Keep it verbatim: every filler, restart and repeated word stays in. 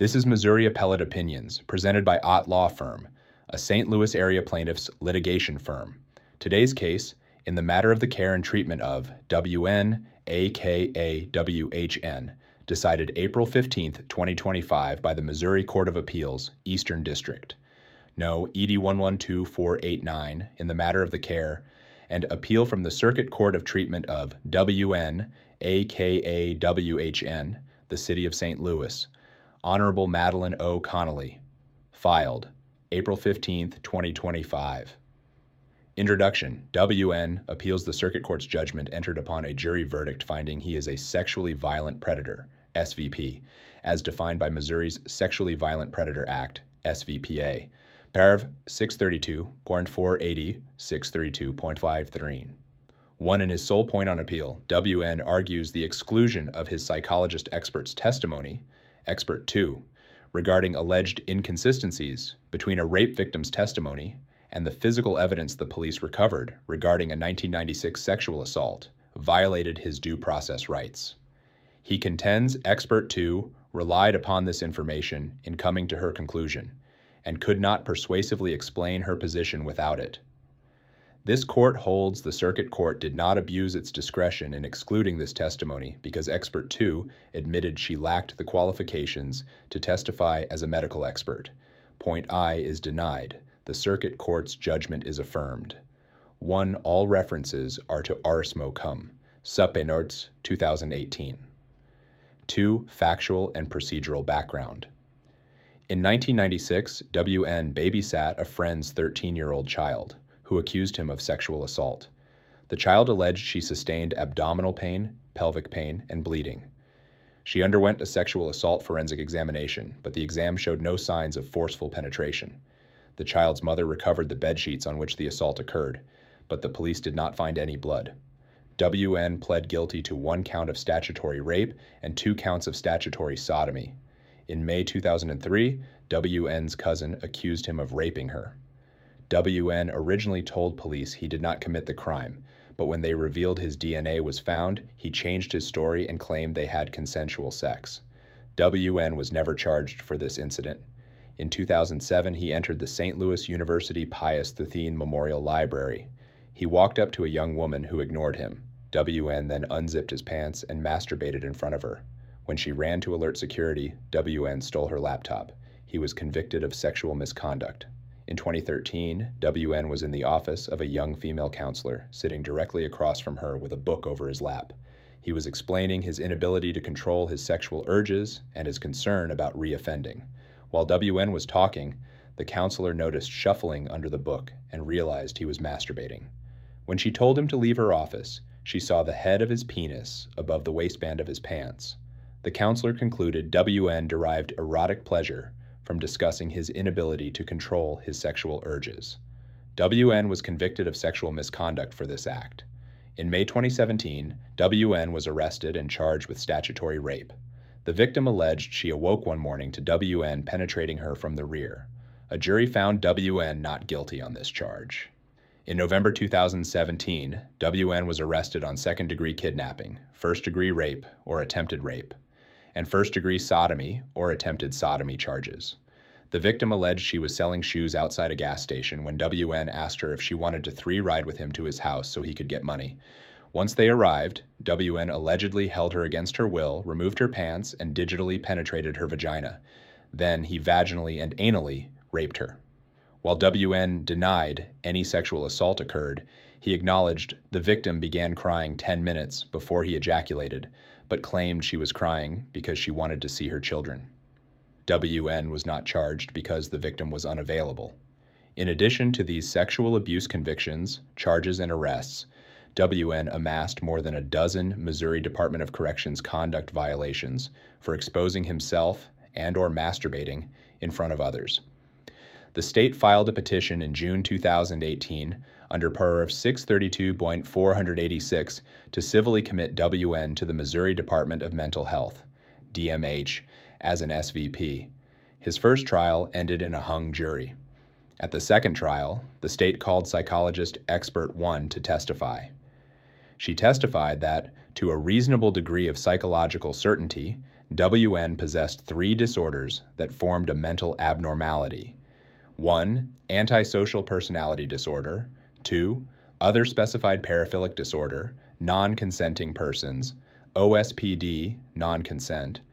This is Missouri Appellate Opinions, presented by Ott Law Firm, a Saint Louis area plaintiffs' litigation firm. Today's case, in the matter of the care and treatment of W N, aka W H N, decided April fifteenth, twenty twenty-five by the Missouri Court of Appeals, Eastern District. No, E D one one two four eight nine, in the matter of the care, and appeal from the Circuit Court of Treatment of W N, aka W H N, the City of Saint Louis, Honorable Madeline O. Connolly, filed April fifteenth, twenty twenty-five. Introduction. W N appeals the Circuit Court's judgment entered upon a jury verdict finding he is a sexually violent predator, S V P, as defined by Missouri's Sexually Violent Predator Act, S V P A, paragraph six thirty-two point four eighty, six thirty-two point five three. One, in his sole point on appeal, W N argues the exclusion of his psychologist expert's testimony, Expert two, regarding alleged inconsistencies between a rape victim's testimony and the physical evidence the police recovered regarding a nineteen ninety-six sexual assault, violated his due process rights. He contends Expert two relied upon this information in coming to her conclusion and could not persuasively explain her position without it. This court holds the Circuit Court did not abuse its discretion in excluding this testimony because Expert two admitted she lacked the qualifications to testify as a medical expert. Point I is denied. The Circuit Court's judgment is affirmed. One, all references are to Ars Cum, Suppe Nords, two thousand eighteen. Two, factual and procedural background. In nineteen ninety-six, W N babysat a friend's thirteen-year-old child, who accused him of sexual assault. The child alleged she sustained abdominal pain, pelvic pain, and bleeding. She underwent a sexual assault forensic examination, but the exam showed no signs of forceful penetration. The child's mother recovered the bedsheets on which the assault occurred, but the police did not find any blood. W N pled guilty to one count of statutory rape and two counts of statutory sodomy. In May two thousand three, W N's cousin accused him of raping her. W N originally told police he did not commit the crime, but when they revealed his D N A was found, he changed his story and claimed they had consensual sex. W N was never charged for this incident. In two thousand seven, he entered the Saint Louis University Pius Thethene Memorial Library. He walked up to a young woman who ignored him. W N then unzipped his pants and masturbated in front of her. When she ran to alert security, W N stole her laptop. He was convicted of sexual misconduct. In twenty thirteen, W N was in the office of a young female counselor, sitting directly across from her with a book over his lap. He was explaining his inability to control his sexual urges and his concern about reoffending. While W N was talking, the counselor noticed shuffling under the book and realized he was masturbating. When she told him to leave her office, she saw the head of his penis above the waistband of his pants. The counselor concluded W N derived erotic pleasure from discussing his inability to control his sexual urges. W N was convicted of sexual misconduct for this act. In May twenty seventeen, W N was arrested and charged with statutory rape. The victim alleged she awoke one morning to W N penetrating her from the rear. A jury found W N not guilty on this charge. In November two thousand seventeen, W N was arrested on second-degree kidnapping, first-degree rape or attempted rape, and first-degree sodomy or attempted sodomy charges. The victim alleged she was selling shoes outside a gas station when W N asked her if she wanted to three-ride with him to his house so he could get money. Once they arrived, W N allegedly held her against her will, removed her pants, and digitally penetrated her vagina. Then he vaginally and anally raped her. While W N denied any sexual assault occurred, he acknowledged the victim began crying ten minutes before he ejaculated, but claimed she was crying because she wanted to see her children. W N was not charged because the victim was unavailable. In addition to these sexual abuse convictions, charges, and arrests, W N amassed more than a dozen Missouri Department of Corrections conduct violations for exposing himself and or masturbating in front of others. The state filed a petition in June two thousand eighteen under paragraph six thirty-two point four eighty-six to civilly commit W N to the Missouri Department of Mental Health, D M H, as an S V P. His first trial ended in a hung jury. At the second trial, the state called psychologist Expert one to testify. She testified that, to a reasonable degree of psychological certainty, W N possessed three disorders that formed a mental abnormality. One, antisocial personality disorder. Two, other specified paraphilic disorder, non-consenting persons, O S P D, non-consent,